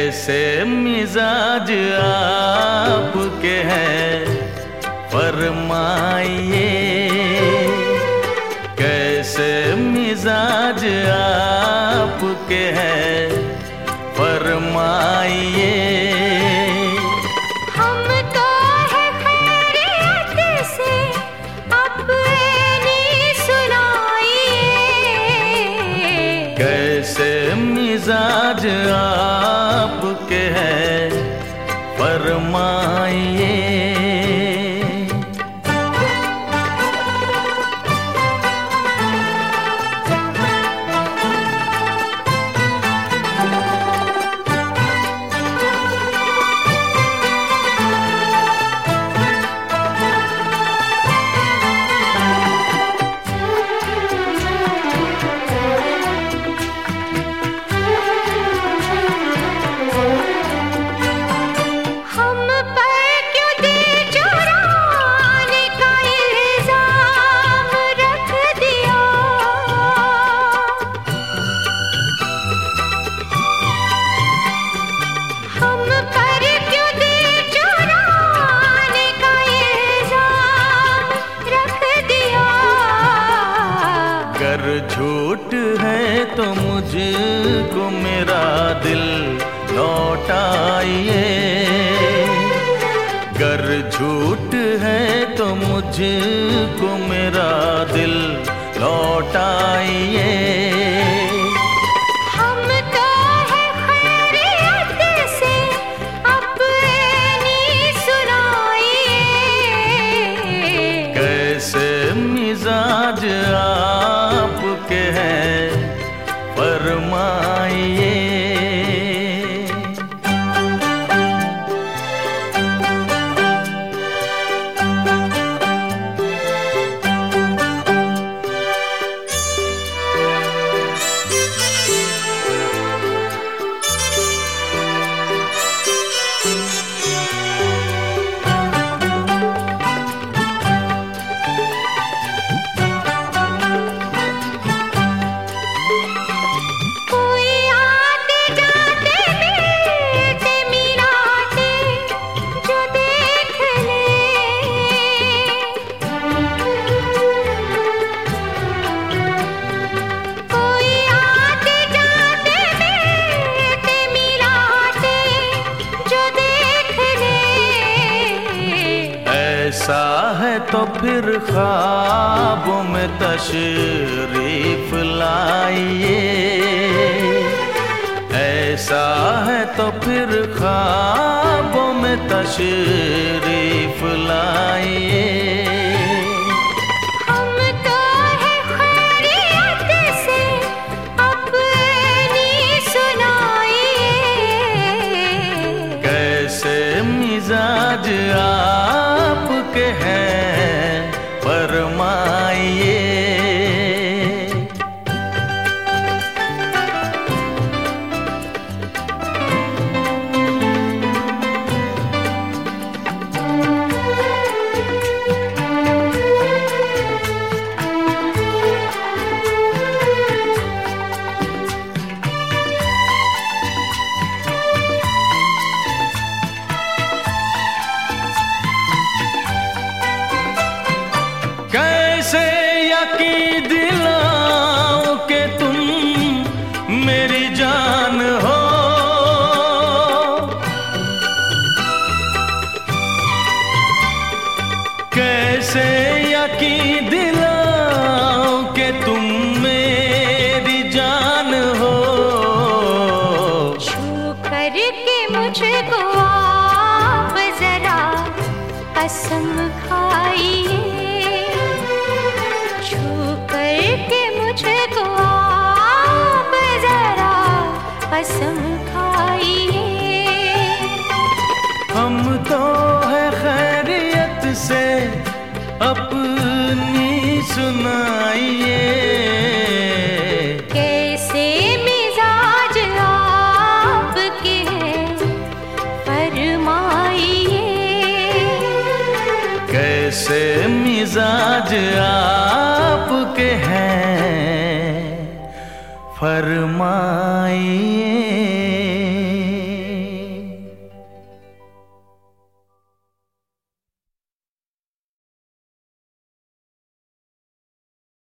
कैसे मिजाज आपके हैं फरमाइए, कैसे मिजाज आपके हैं फरमाइए। हम तो है खैरियत से अपनी सुनाइए, कैसे मिजाज आपके हैं फरमाइए। अगर झूठ है तो मुझको मेरा दिल लौटाइए, अगर झूठ है तो मुझको मेरा दिल लौटाइए। मिजाज आपके हैं फरमाइए। ऐसा है तो फिर ख्वाबों में तशरीफ लाइए, ऐसा है तो फिर ख्वाबों में तशरीफ लाइए। मिजाज आपके हैं फरमाइए। कैसे यकीन दिलाऊं कि तुम मेरी जान हो, कैसे यकीन दिलाऊं कि तुम मेरी जान हो। छू करके मुझको आप जरा कसम खाइए, करके मुझको आप जरा कसम खाइए। हम तो है खैरियत से अपनी सुनाइए, कैसे मिजाज आपके हैं फरमाइए, कैसे मिजाज आपके हैं फरमाइए।